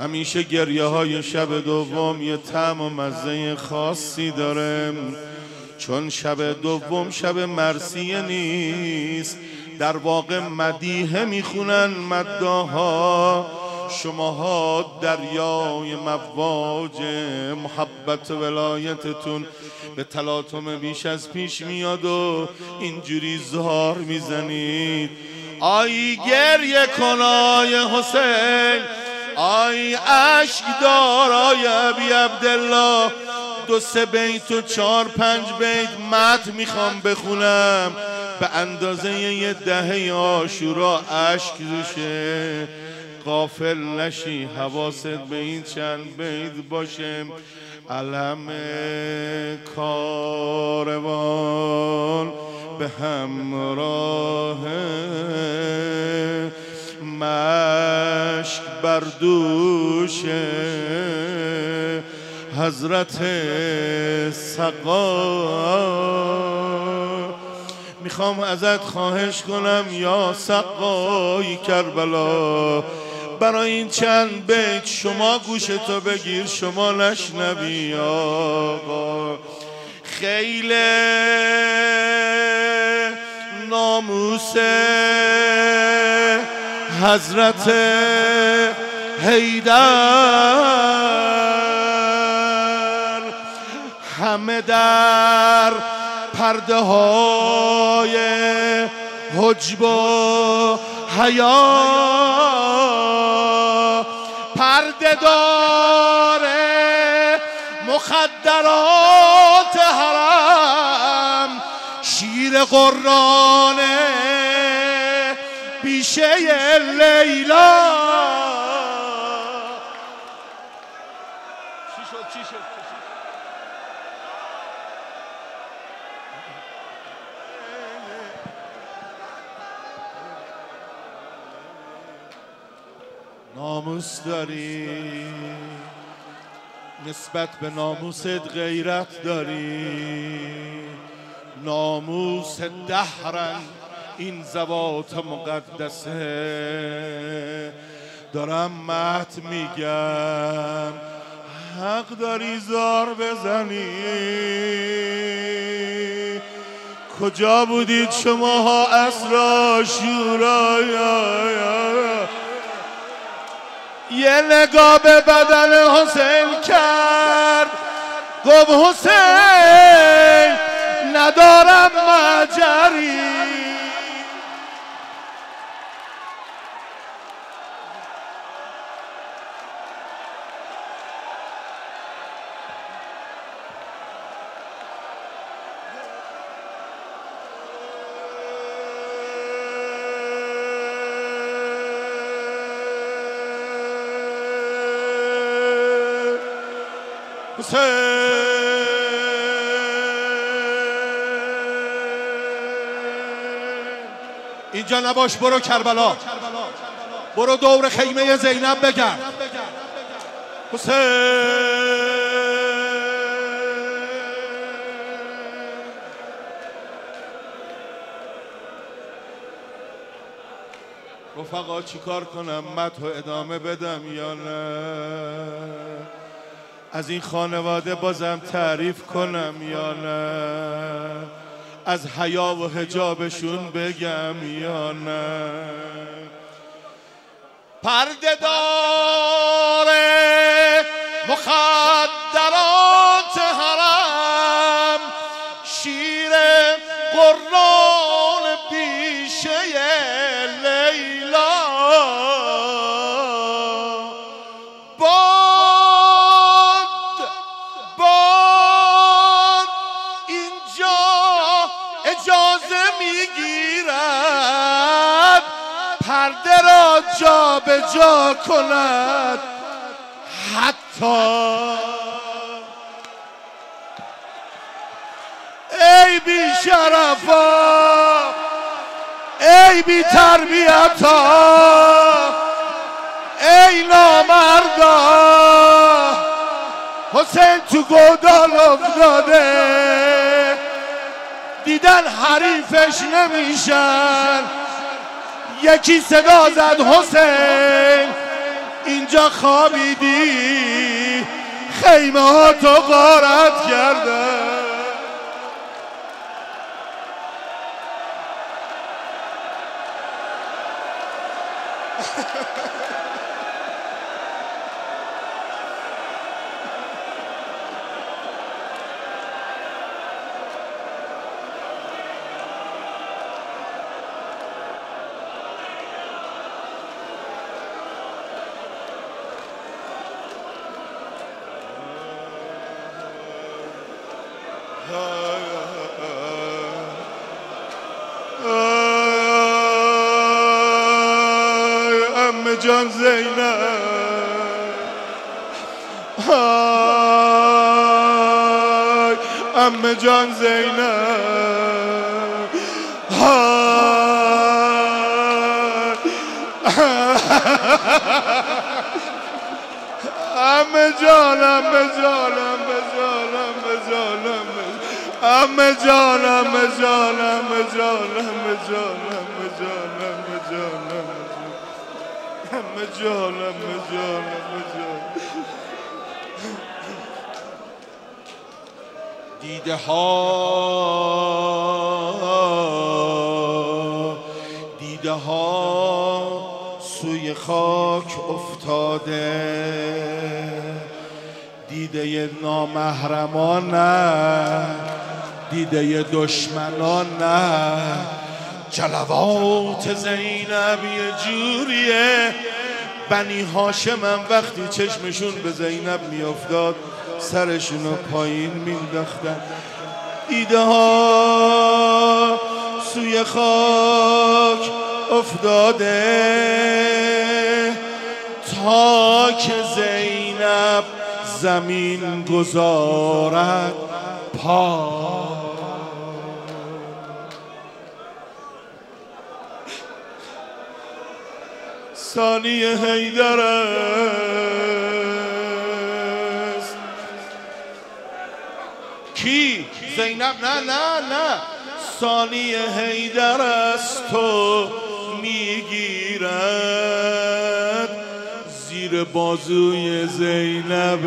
همیشه گریه های شب دوم یه طعم و مزه خاصی داره، چون شب دوم شب مرثیه نیست، در واقع مدیحه میخونن مداها. شماها دریای مواج محبت ولایتتون به تلاطم بیش از پیش میاد و اینجوری زار میزنید. آی گریه کنای حسین، آی عشق دارای ابی عبدالله. 2-3 بیت و 4-5 بیت متن میخوام بخونم، به اندازه یه دهه عاشورا اشک روشه. غافل نشی، حواست به این چند بیت باشه. علم کاروان به همراه مشک بر دوش حضرت سقا. میخوام ازت خواهش کنم یا سقای کربلا، برای این چند بیت شما گوشتو بگیر، شما نشنوی آقا. خیل ناموس حضرت حیدر همه در پرده های حجب و حیا پرده داره، مخدرات حرام، شیر قرانه بیشه لیلا. چی شد؟ ناموس داری، نسبت به ناموست غیرت داری. ناموس دهرن این زوات مقدسه، دارم مت میگم، حق داری زار بزنی. کجا بودید شماها عصر عاشورا؟ یه نگاه به بدن حسین کرد، گفت حسین ندارم مجری. اینجا نباش، برو کربلا، برو دور خیمه زینب بگرد. حسین رفقا چیکار کنم؟ مدحو ادامه بدم یا نه؟ از این خانواده بازم تعریف کنم یا نه؟ از حیا و حجابشون بگم یا نه؟ پرده داره مخدرات حرام، شیر قرآن بیشه لیلا. باد اینجا اجازه میگیرد پرده را جا به جا کند، حتی ای بی شرفا، ای بی تربیتا، ای نامردا. حسین تو گودال افتاده، دیدن حریفش نمیشن. یکی صدا زد حسین، اینجا خوابیدی خیمه ها تو غارت کرده. عمه جان زینب، عمه جان زینب، عمه جان، عمه جان، عمه جان، عمه جان، عمه جان، عمه جان، عمه جان، عمه جان، عمه جان، عمه جان، عمه جان، عمه جان، عمه جان. دیده ها سوی خاک افتاده، دیده نامحرمان نه، دیده دشمنان نه. جلوات زینب یه جوریه، بنی هاشمم وقتی چشمشون به زینب میافتاد سرشونو پایین مینداختن. دیده ها سوی خاک افتاده تا که زینب زمین گذارد پا. ثانی حیدر است. کی؟ زینب؟ نه نه نه، ثانی حیدر است تو میگیرد زیر بازوی زینب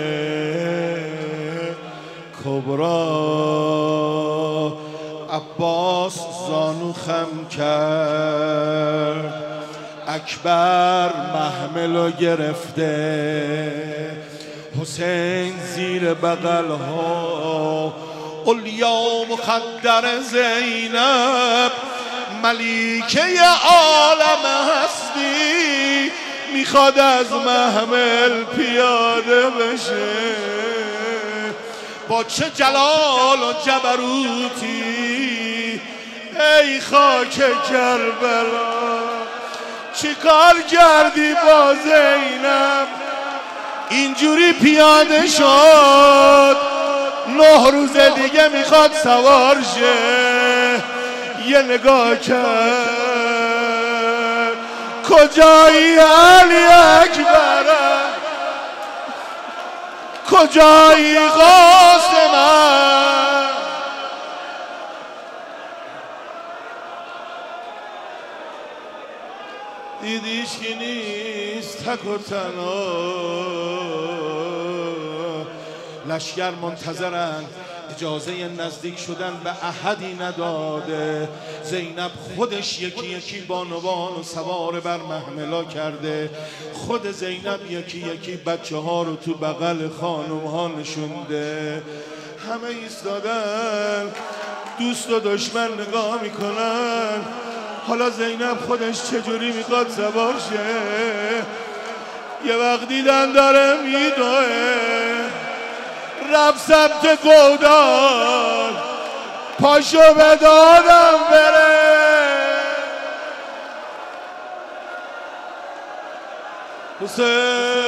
کبرا. عباس زانو خم کرد، اکبر محملو گرفته، حسین زیر بغل ها. اولیا مخدر زینب ملیکه عالم هستی، میخواد از محمل پیاده بشه. با چه جلال و جبروتی ای خاک کربلا، چی کار کردی با زینب؟ اینجوری پیاده شد، 9 روز دیگه میخواد سوار شه. یه نگاه کرد، کجایی علی اکبر، کجایی قاسم؟ دیدیش که نیست تک و تنها، لشکر منتظرن، اجازه نزدیک شدن به احدی نداده. زینب خودش یکی یکی بانوان و سوار بر محملا کرده. خود زینب یکی یکی بچه ها رو تو بغل خانم ها نشونده. همه ایستادن دوست و دشمن نگاه میکنن. حالا زینب خودش چجوری میخواد سوار شه؟ یه وقت دیدن داره میدوه، رفت سمت گودال، پاشو به دادم بره. حسین